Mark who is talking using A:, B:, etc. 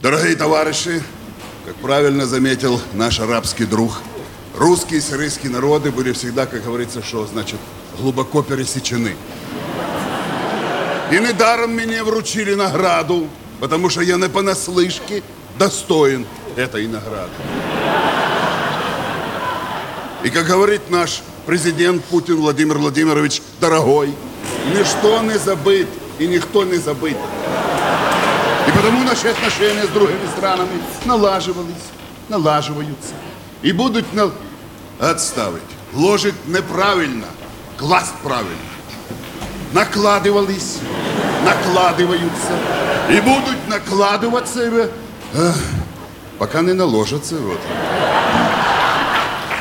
A: Дорогие товарищи, как правильно заметил наш арабский друг, русские и сирийские народы были всегда, как говорится, что значит, глубоко пересечены. И недаром мне вручили награду, потому что я не понаслышке достоин этой награды. И как говорит наш президент Путин Владимир Владимирович, дорогой, ничто не забыт и никто не забыт. И потому наши отношения с другими странами налаживаются. И будут отставить. Ложить неправильно, класть правильно. Накладывались, накладываются. И будут накладываться, пока не наложатся. Вот.